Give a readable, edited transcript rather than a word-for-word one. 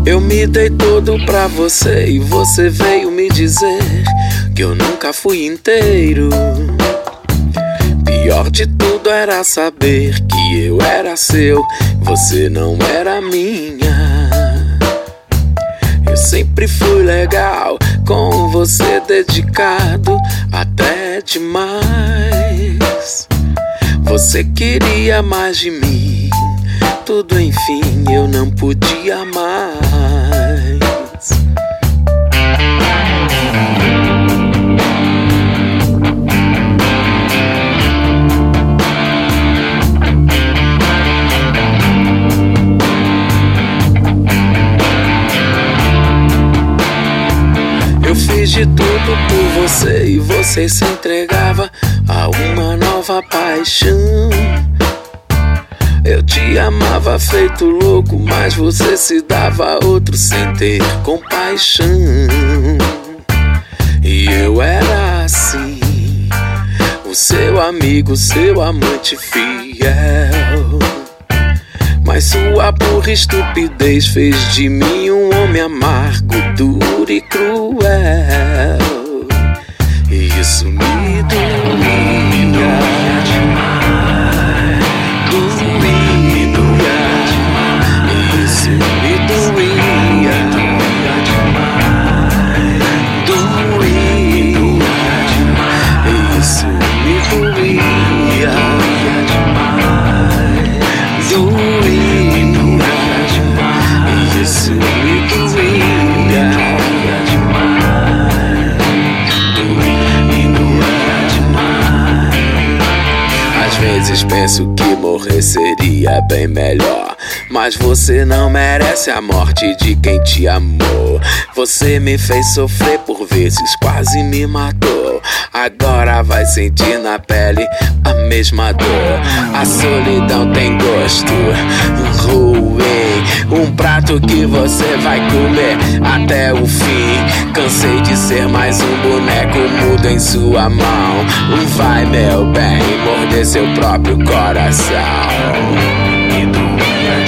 Eu me dei todo pra você e você veio me dizer que eu nunca fui inteiro. Pior de tudo era saber que eu era seu, você não era minha. Eu sempre fui legal, com você dedicado até demais. Você queria mais de mim, tudo enfim eu não podia mais. Eu fiz de tudo por você e você se entregava a uma nova paixão. Eu te amava feito louco, mas você se dava a outro sem ter compaixão. E eu era assim, o seu amigo, seu amante fiel. Mas sua burra estupidez fez de mim um homem amargo, duro e cruel. E isso me doía demais, doía. Isso me doía demais, doía. Isso me doía demais, doía. Isso me doía demais. Às vezes penso que morrer seria bem melhor, mas você não merece a morte de quem te amou. Você me fez sofrer por vezes, quase me matou. Agora vai sentir na pele a mesma dor. A solidão tem gosto ruim, um prato que você vai comer até o fim. Cansei de ser mais um boneco mudo em sua mão. Vai, meu bem, morder seu próprio coração. Me doía